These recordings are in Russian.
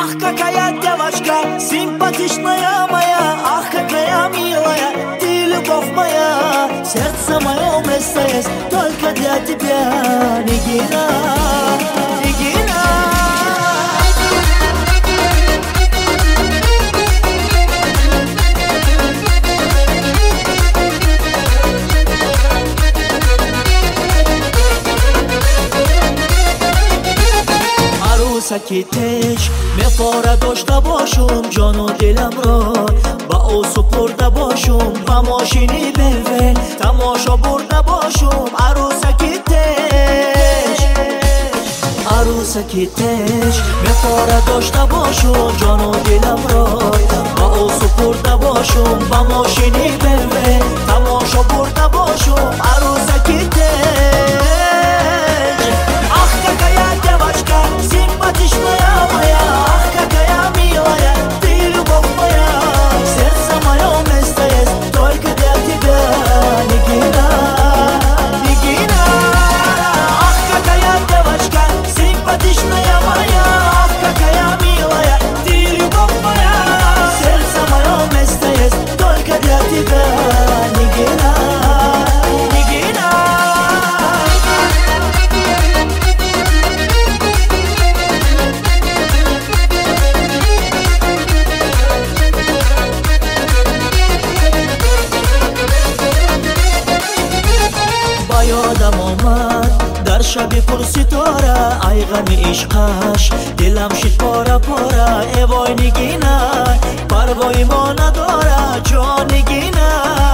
Ах, какая девочка, симпатичная моя, ах, какая милая, ты любовь моя. Сердце мое место есть только для тебя, Регина, Регина. Кетеш мефора дошта бошум ҷону диламро ба ӯ супурда бошум ҳамошини белвел тамошо бурда бошум арусаки теш мефора дошта бошум ҷону диламро ба ӯ супурда бошум ҳамошини белвел тамошо бурда бошум арусаки теш. Ах, какая девочка, симпатичная моя, ах, какая милая, ты любовь моя. Сердце мое место есть только для тебя, Регина, Регина. Ах, какая девочка, симпатичная моя, ах, какая милая, ты любовь моя. Сердце мое место есть только для тебя, Регина, Регина. Ёдам омад дар шаби пурситора айғами ишқаш дилам шид пора пора эвой Нигина парвои мо надора ҷон Нигина.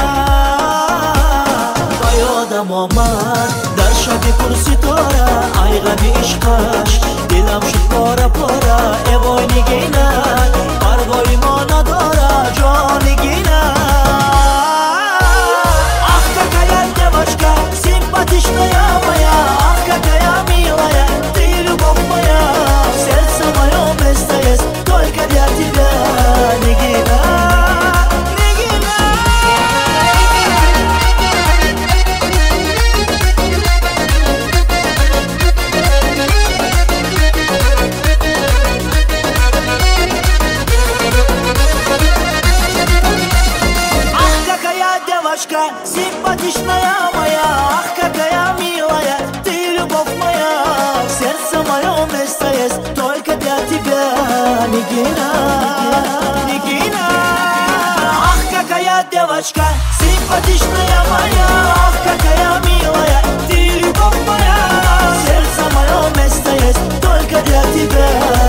Ба ёдам омад дар шаби пурситора айғами ишқаш дилам шид пора пора эвой Нигина парвои мо надора ҷон Нигина. Симпатичная моя, ах, какая милая, ты любовь моя. Сердце мое место есть только для тебя, Регина, Регина. Ах, какая девочка, симпатичная моя, ах, какая милая, ты любовь моя. Сердце мое место есть только для тебя, Регина, Регина. Ах, какая девочка, симпатичная моя, ах, какая милая, ты любовь моя. Сердце мое место есть только для тебя.